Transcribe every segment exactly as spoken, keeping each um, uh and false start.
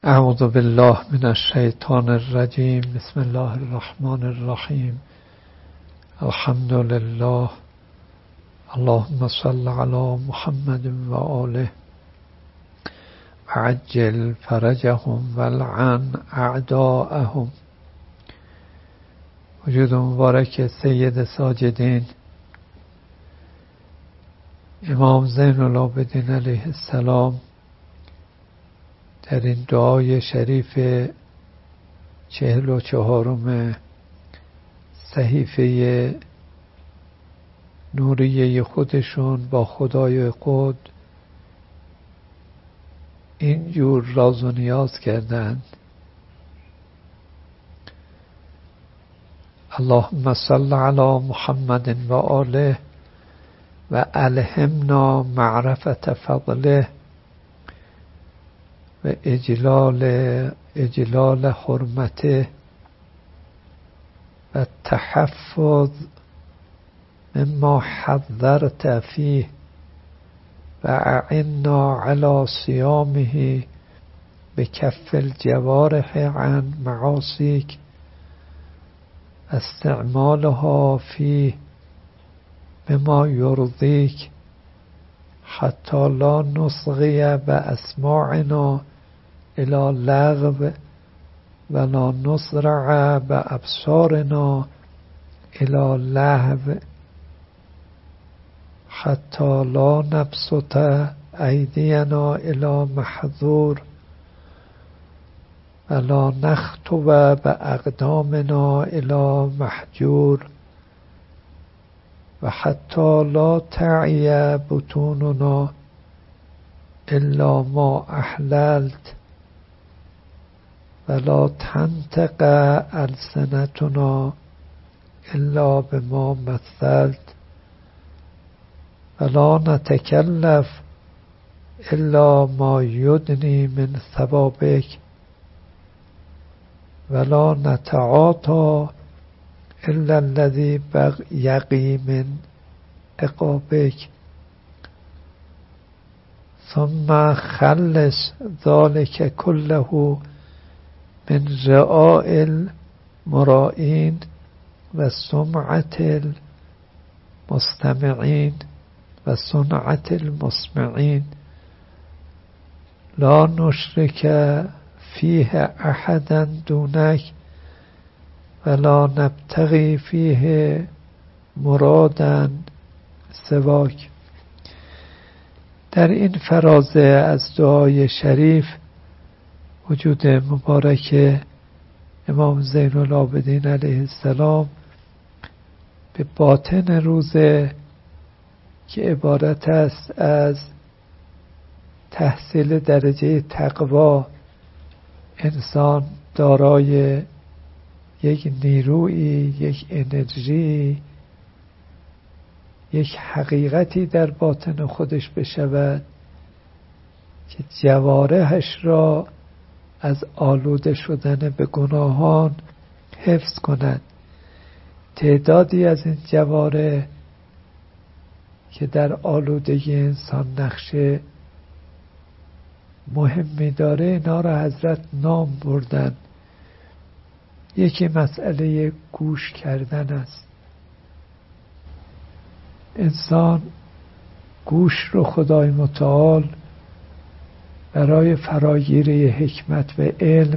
اعوذ بالله من الشیطان الرجیم. بسم الله الرحمن الرحیم. الحمد لله. اللهم صل علی محمد و آله و عجل فرجهم و لعن اعداءهم. وجود مبارک سید ساجدین امام زین العابدین علیه السلام در این دعای شریف چهل و چهارم صحیفه نوریه خودشون با خدای خود اینجور راز و نیاز کردند: اللهم صل علی محمد و آله و الهمنا معرفت فضله و اجلال اجلال حرمته و تحفظ مما حذرت فیه و اعنا علی صیامه بکف الجوارح عن معاصیک استعمالها فیه بما یرضیک حتی لا نصغی باسماعنا الى لغو ولا نصرع بابصارنا الى لهو حتی لا نبسط ایدینا الى محظور ولا نخطو باقدامنا الى محجور و حتی لا تعی بطوننا الا ما احللت ولا تنطق السنتنا الا بما مثلت ولا نتکلف الا ما یدنی من ثوابک ولا نتعاطی الا الذي یقی من عقابک ثم خلص ذلك كله من رعاء المرائین و سمعة المستمعین و صنعة المسمعین لا نشرک فیه احدا دونک ولا نبتغی فیه مرادا سواک. در این فرازه از دعای شریف وجود مبارک امام زین العابدین علیه السلام به باطن روزه که عبارت است از تحصیل درجه تقوا، انسان دارای یک نیرویی، یک انرژی، یک حقیقتی در باطن خودش بشود که جوارحش را از آلوده شدن به گناهان حفظ کند. تعدادی از این جوارح که در آلودگی انسان نقش مهمی داره، اینا را حضرت نام بردن. یکی مسئله گوش کردن است. انسان گوش رو خدای متعال برای فراگیری حکمت و علم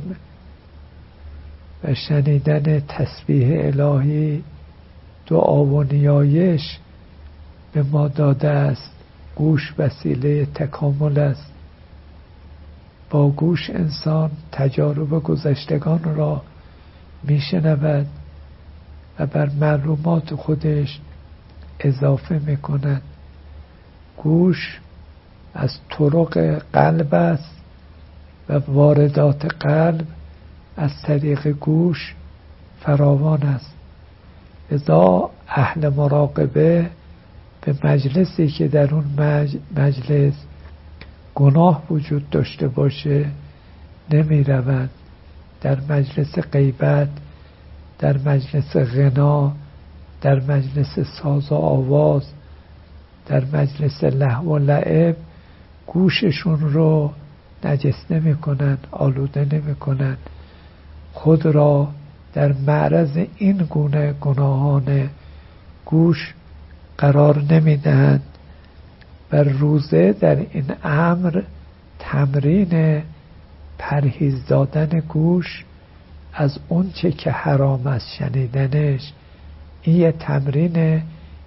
و شنیدن تسبیح الهی، دعا و نیایش به ما داده است. گوش وسیله تکامل است. با گوش انسان تجارب گذشتگان را میشنود و بر معلومات خودش اضافه میکند. گوش از طرق قلب است و واردات قلب از طریق گوش فراوان است. لذا اهل مراقبه به مجلسی که در اون مجلس گناه وجود داشته باشه نمی روند. در مجلس غیبت، در مجلس غنا، در مجلس ساز و آواز، در مجلس لهو و لعب گوششون رو نجس نمی کنن، آلوده نمی کنن، خود را در معرض این گونه گناهان گوش قرار نمی دهند و روزه در این امر تمرین پرهیز دادن گوش از اون چه که حرام است شنیدنش. این یه تمرین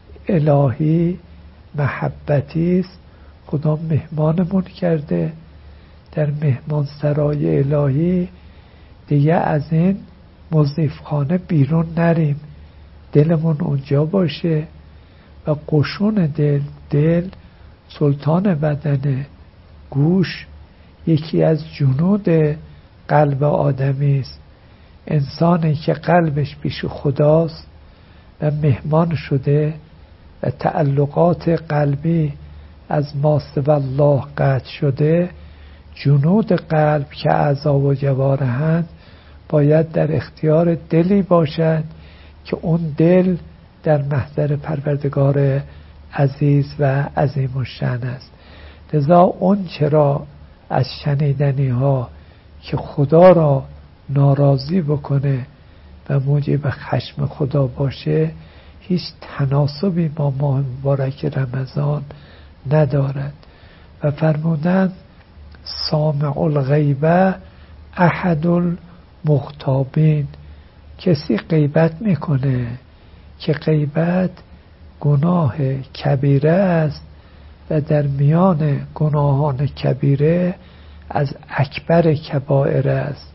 الهی محبتی است. خدا مهمانمون کرده در مهمان سرای الهی، دیگه از این مضیفخانه بیرون نریم، دلمون اونجا باشه و قشون دل دل سلطان بدنه. گوش یکی از جنود قلب آدمی است. انسانی که قلبش پیش خداست و مهمان شده و تعلقات قلبی از ما سوی الله قطع شده، جنود قلب که اعضا و جوارحند باید در اختیار دلی باشد که اون دل در محضر پروردگار عزیز و عظیم الشأن است. لذا اون چرا از شنیدنی ها که خدا را ناراضی بکنه و موجب خشم خدا باشه هیچ تناسبی با ماه مبارک رمضان ندارد. و فرمودند سامع الغیبه احد المغتابین، کسی غیبت میکنه که غیبت گناه کبیره است و در میان گناهان کبیره از اکبر کبائر است.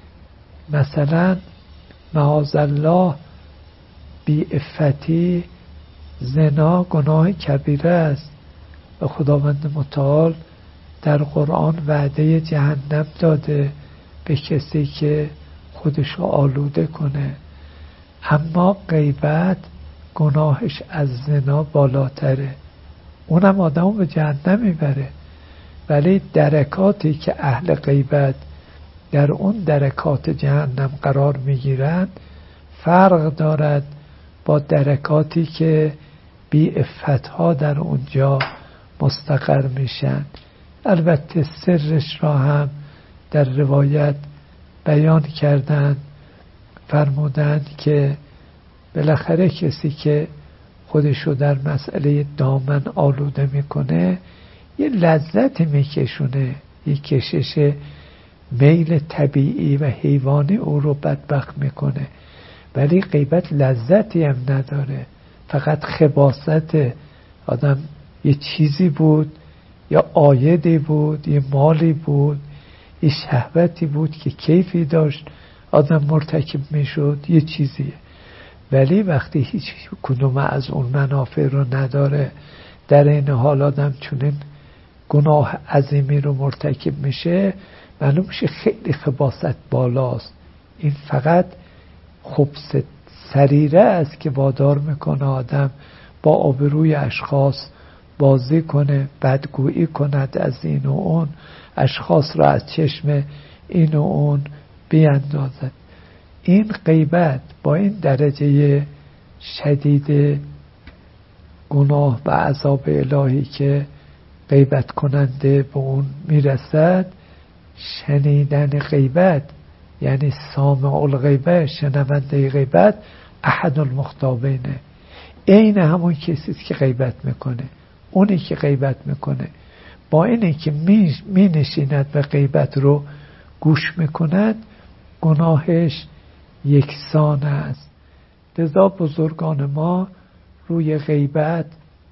مثلا معاذالله بی عفتی، زنا گناه کبیره است و خداوند متعال در قرآن وعده جهنم داده به کسی که خودش رو آلوده کنه. اما غیبت گناهش از زنا بالاتره، اونم آدمو به جهنم میبره. ولی درکاتی که اهل غیبت در اون درکات جهنم قرار میگیرند فرق دارد با درکاتی که بی عفتها در اونجا مستقر میشن. البته سرش را هم در روایت بیان کردند، فرمودند که بالاخره کسی که خودشو در مسئله دامن آلوده میکنه یه لذت میکشونه، یه کشش میل طبیعی و حیوانی او رو بدبخت میکنه. ولی غیبت لذتی هم نداره، فقط خباثت. آدم یه چیزی بود، یا عایدی بود، یه مالی بود، یه شهوتی بود که کیفی داشت آدم مرتکب میشد، یه چیزیه. ولی وقتی هیچ کدوم از اون منافع رو نداره، در این حال آدم چونین گناه عظیمی رو مرتکب میشه، معلوم میشه خیلی خباثت بالاست. این فقط خبث سریره است که وادار میکنه آدم با آبروی اشخاص بازی کنه، بدگویی کند از این و اون، اشخاص را از چشم این و اون بیاندازد. این غیبت با این درجه شدید گناه و عذاب الهی که غیبت کننده به اون میرسد، شنیدن غیبت یعنی سامع الغیبه، شنونده غیبت، احد المغتابینه، این همون کسی که غیبت میکنه. اونی که غیبت میکنه با اینی که می, می نشیند و غیبت رو گوش میکند گناهش یکسان است. لذا بزرگان ما روی غیبت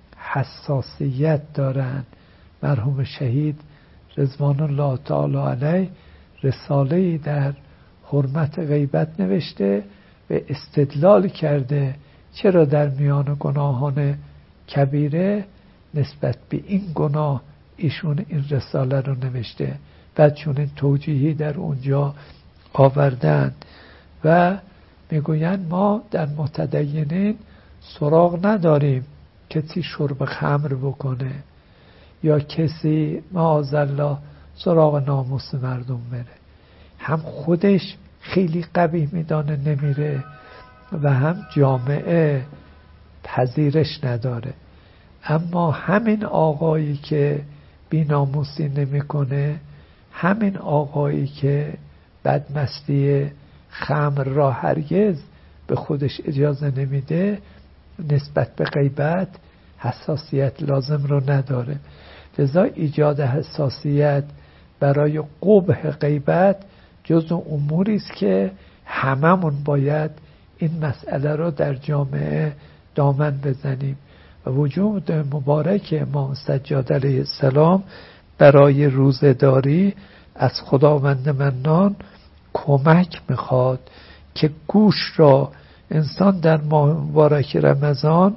حساسیت دارند. مرحوم شهید رضوان الله تعالی علیه رساله‌ای در حرمت غیبت نوشته و استدلال کرده چرا در میان گناهان کبیره نسبت به این گناه ایشون این رساله رو نوشته. بعد چون این توجیهی در اونجا آوردن و میگویند ما در متدینین سراغ نداریم کسی شرب خمر بکنه یا کسی معاذالله سراغ ناموس مردم بره. هم خودش خیلی قبیح میدانه نمیره و هم جامعه پذیرش نداره. اما همین آقایی که بیناموسی نمیکنه همین آقایی که بدمستی خمر را هرگز به خودش اجازه نمیده نسبت به غیبت حساسیت لازم رو نداره. لذا ایجاد حساسیت برای قبح غیبت جزء اموری است که هممون باید این مسئله رو در جامعه دامن بزنیم و وجود مبارک امام سجاد علیه السلام برای روزه‌داری از خداوند منان کمک میخواد که گوش را انسان در ماه مبارک رمضان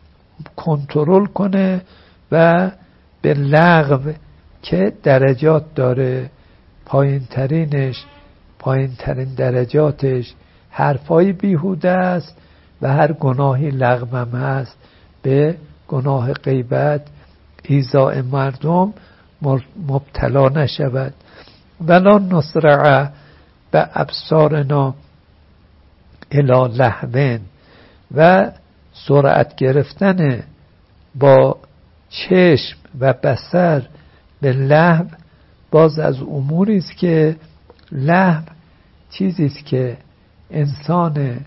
کنترل کنه و به لغو که درجات داره، پایین ترینش پایین ترین درجاتش حرفای بیهوده است و هر گناهی لغو هم هست، به گناه غیبت ایذاء مردم مبتلا نشود. ولا نسرع به ابصارنا الی لهو، و سرعت گرفتن با چشم و بصر به لهو باز از اموری است که لهو چیزی است که انسان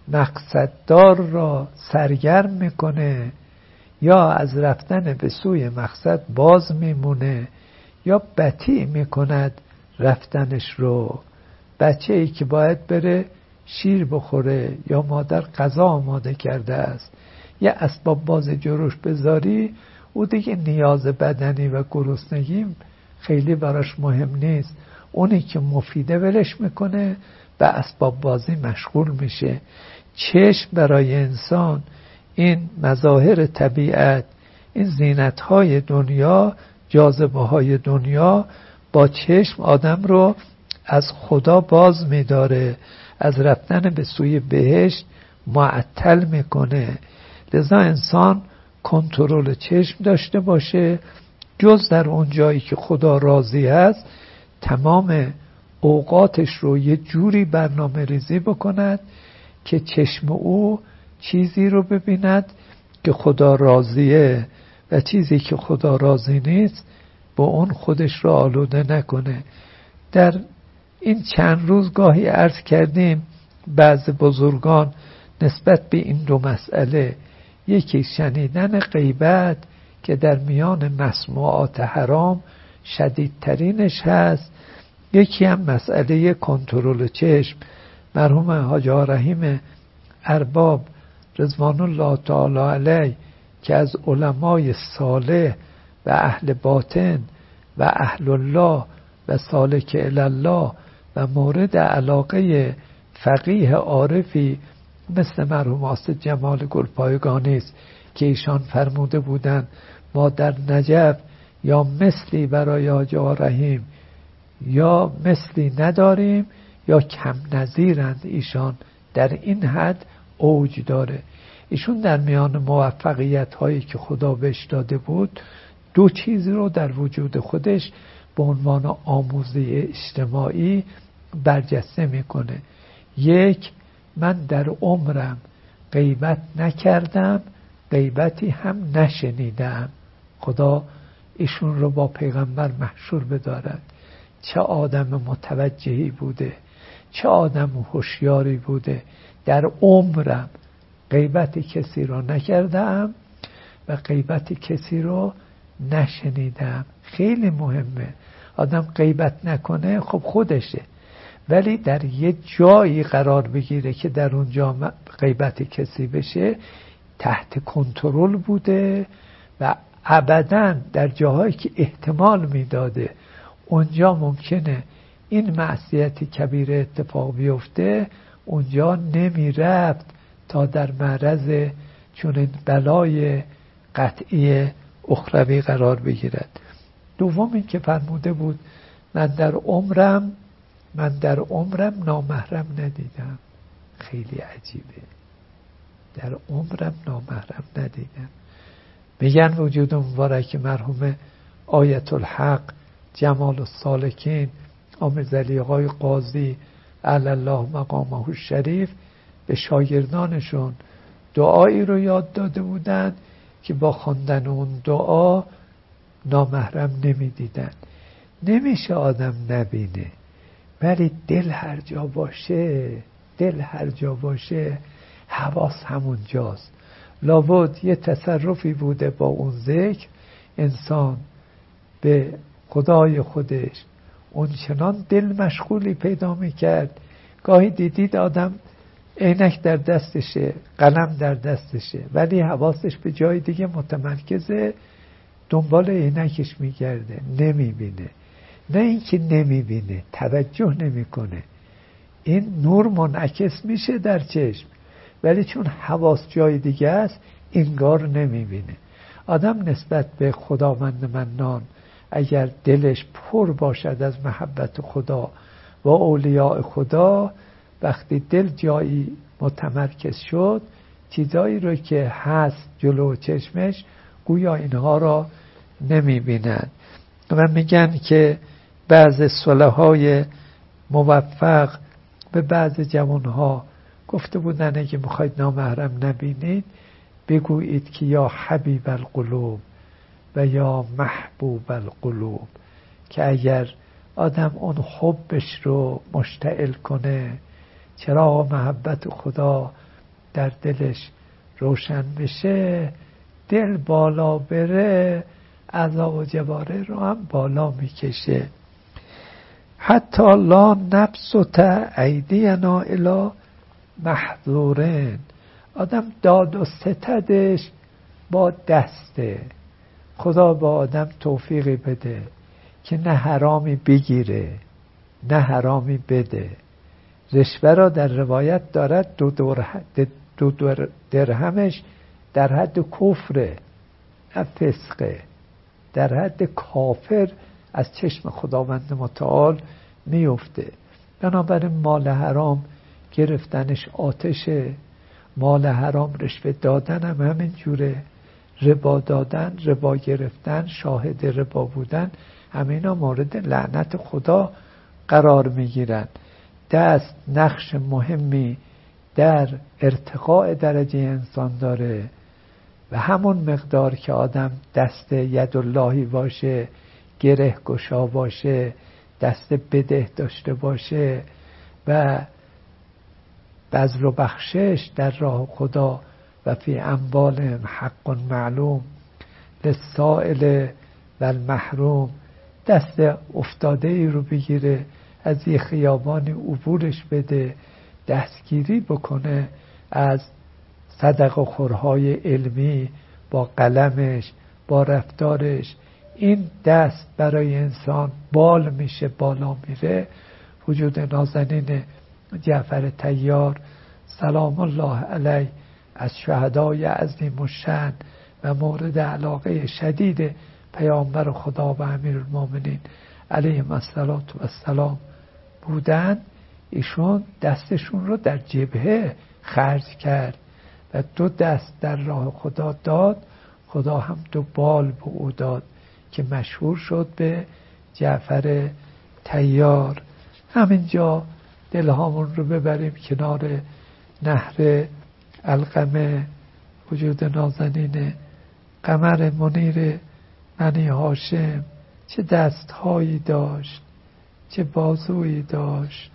مقصددار را سرگرم میکنه، یا از رفتن به سوی مقصد باز میمونه یا بطیء میکند رفتنش رو. بچه ای که باید بره شیر بخوره یا مادر غذا آماده کرده است، یا اسباب باز جروش بذاری، او دیگه نیاز بدنی و گرسنگی خیلی براش مهم نیست، اونی که مفیده ولش میکنه به اسباب بازی مشغول میشه. چشم برای انسان این مظاهر طبیعت، این زینت‌های دنیا، جاذبه‌های دنیا با چشم آدم رو از خدا باز می‌داره، از رفتن به سوی بهشت معطل میکنه. لذا انسان کنترل چشم داشته باشه، جز در اون جایی که خدا راضی است تمام اوقاتش رو یه جوری برنامه ریزی بکند که چشم او چیزی رو ببیند که خدا راضیه و چیزی که خدا راضی نیست با اون خودش رو آلوده نکنه. در این چند روز گاهی عرض کردیم بعض بزرگان نسبت به این دو مسئله، یکی شنیدن غیبت که در میان مسموعات حرام شدیدترینش هست، یکی هم مسئله کنترل چشم. مرحوم حاج رحیم ارباب رضوان الله تعالی علیه که از علمای صالح و اهل باطن و اهل الله و سالک الله و مورد علاقه فقیه عارفی مثل مرحوم آصف جمال گلپایگانی است که ایشان فرموده بودند ما در نجف یا مثلی برای حاج رحیم یا مثلی نداریم یا کم نظیرند. ایشان در این حد اوج داره. ایشون در میان موفقیت هایی که خدا بهش داده بود دو چیز رو در وجود خودش به عنوان آموزه اجتماعی برجسته میکنه. یک، من در عمرم غیبت نکردم، غیبتی هم نشنیدم. خدا ایشون رو با پیغمبر محشور بدارد. چه آدم متوجهی بوده، چه آدم هوشیاری بوده. در عمرم غیبت کسی رو نکردم و غیبت کسی رو نشنیدم. خیلی مهمه آدم غیبت نکنه، خب خودشه، ولی در یه جایی قرار بگیره که در اونجا غیبت کسی بشه تحت کنترل بوده و ابداً در جاهایی که احتمال میداده اونجا ممکنه این معصیت کبیره اتفاق بیفته، اونجا نمی رفت تا در معرض چون بلای قطعی اخروی قرار بگیرد. دوم این که فرموده بود من در عمرم من در عمرم نامحرم ندیدم. خیلی عجیبه، در عمرم نامحرم ندیدم. میگن وجود مبارک مرحوم آیت الحق جمال السالکین آمد علی آقای قاضی علی الله مقامه الشریف به شاگردانشون دعایی رو یاد داده بودند که با خواندن اون دعا نامحرم نمیدیدن. نمیشه آدم نبینه، ولی دل هر جا باشه، دل هر جا باشه حواس همون جاست. لابد یه تصرفی بوده با اون ذکر انسان به خدای خودش اون چنان دل مشغولی پیدا میکرد. گاهی دیدید آدم عینک در دستشه، قلم در دستشه، ولی حواسش به جای دیگه متمرکزه، دنبال عینکش میگرده، نمیبینه. نه اینکه نمیبینه، توجه نمیکنه. این نور منعکس میشه در چشم، ولی چون حواس جای دیگه است انگار نمیبینه. آدم نسبت به خداوند منان اگر دلش پر باشد از محبت خدا و اولیاء خدا، وقتی دل جایی متمرکز شد، چیزایی رو که هست جلو چشمش گویا اینها را نمیبینن. و میگن که بعض صلحای موفق به بعض جوانها گفته بودن اگه میخواید نامحرم نبینید بگویید که یا حبیب القلوب و یا محبوب القلوب، که اگر آدم اون حبش رو مشتعل کنه، چرا محبت خدا در دلش روشن بشه، دل بالا بره، عذاب و جباره رو هم بالا میکشه. حتی لا نبسط ایدینا الی محظورین، آدم داد و ستدش با دسته. خدا با آدم توفیقی بده که نه حرامی بگیره نه حرامی بده. رشوه را در روایت دارد دو, دو درهمش در حد کفره، نه فسقه، در حد کافر از چشم خداوند متعال میفته. بنابراین مال حرام گرفتنش آتشه، مال حرام رشوه دادن هم همین جوره، ربا دادن، ربا گرفتن، شاهد ربا بودن، همینا مورد لعنت خدا قرار میگیرن. دست نقش مهمی در ارتقاء درجه انسان داره و همون مقدار که آدم دست یداللهی باشه، گره گشا باشه، دست بده داشته باشه و بذل و بخشش در راه خدا و فی اموالهم حق معلوم للسائل و المحروم، دست افتاده ای رو بگیره، از یه خیابانی عبورش بده، دستگیری بکنه از صدقه خورهای علمی با قلمش، با رفتارش، این دست برای انسان بال میشه، بالا میره. وجود نازنین جعفر طیار سلام الله علیه از شهدای عظیم الشأن و مورد علاقه شدید پیامبر خدا و امیرالمومنین علیهم السلام بودن. ایشون دستشون رو در جبهه خرج کرد و دو دست در راه خدا داد، خدا هم دو بال به او داد که مشهور شد به جعفر طیار. همینجا دلهامون رو ببریم کنار نهر القمه. وجود نازنین قمر منیر بنی هاشم چه دستهایی داشت، چه بازویی داشت.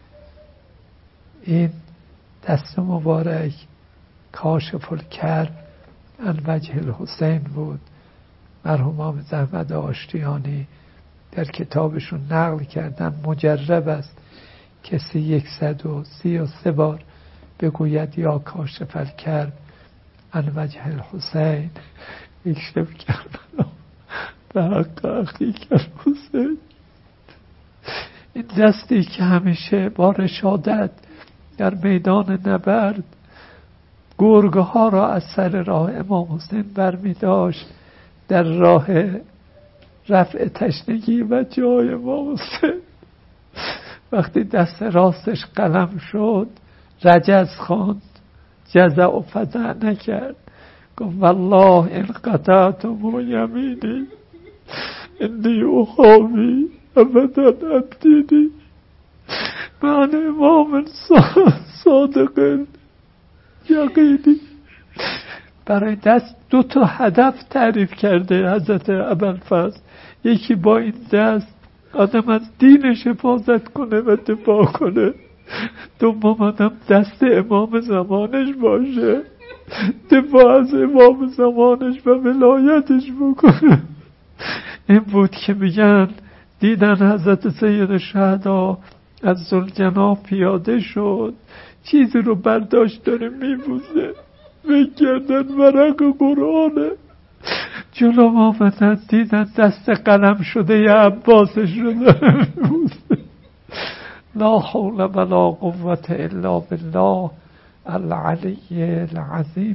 این دست مبارک کاشف الکرب عن وجه الحسین بود. مرحوم حافظ احمد آشتیانی در کتابشون نقل کردن مجرب است کسی یکصد و سی و سه بار بگوید یا کاشف الکرب عن وجه الحسین اکشف کربلا به حق اخیک الحسین. این دستی که همیشه با رشادت در میدان نبرد گرگه ها را از سر راه امام حسین برمی داشت در راه رفع تشنگی و جای امام حسین. وقتی دست راستش قلم شد رجز خواند، جزع و فزع نکرد، گفت والله ان قطعتم یمینی انی اخاوی ابدا ابدینی. من امام صادق یقینی. برای دست دو تا هدف تعریف کرده حضرت ابوالفضل. یکی با این دست آدم از دینش حفاظت کنه و دفاع کنه، دوم آدم دست امام زمانش باشه، دفاع از امام زمانش و ولایتش بکنه. این بود که میگن دیدن حضرت سید شهدا از ذوالجناح پیاده شد، چیزی رو برداشت داره میبوزه، فکر کردن ورق قرآنه. جلو آمدن دیدن دست قلم شده ی عباسش رو داره میبوزه. لا حول ولا قوة الا بالله العلی العظیم.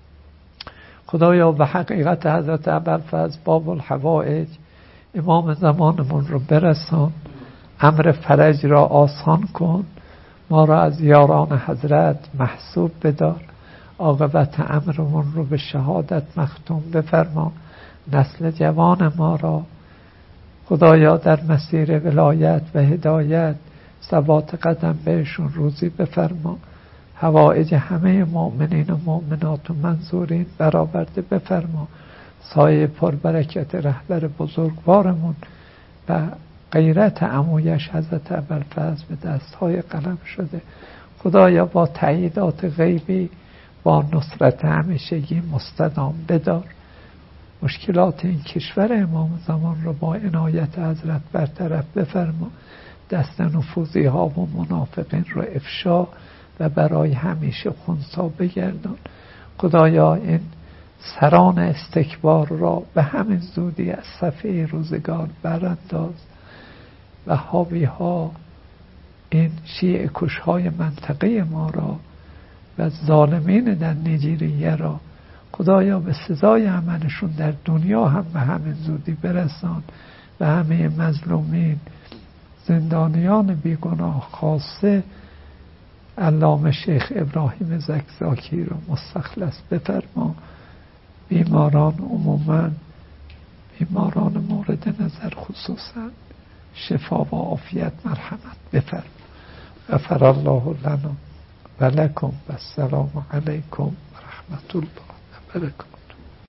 خدایا به حقیقت حضرت ابوالفضل باب الحوائج امام زمانمون رو برسان، امر فرج را آسان کن، ما را از یاران حضرت محسوب بدار، عاقبت امرمون رو به شهادت مختوم بفرما، نسل جوان ما را خدایا در مسیر ولایت و هدایت ثبات قدم بهشون روزی بفرما، حوائج همه مؤمنین و مؤمنات و منظورین برآورده بفرما، سایه پربرکت رهبر بزرگوارمون و غیرت عمویش حضرت ابوالفضل به دستهای قلم شده خدایا با تأییدات غیبی با نصرت همیشگی مستدام بدار، مشکلات این کشور امام زمان رو با عنایت حضرت برطرف بفرما، دست نفوذی ها و منافقین رو افشا و برای همیشه خنثی بگردان. خدایا این سران استکبار را به همین زودی از صفحه روزگار برانداز و حاوی ها این شیعه کش های منطقه ما را و ظالمین در نیجریه را خدایا به سزای عملشون در دنیا هم به همین زودی برسان و همه مظلومین زندانیان بیگناه خاصه علامه شیخ ابراهیم زکزاکی رو مستخلص بفرما، بیماران عموما، بیماران مورد نظر خصوصا شفا و عافیت مرحمت بفرما. غفر الله لنا و لکم و السلام علیکم و رحمت الله و برکاته.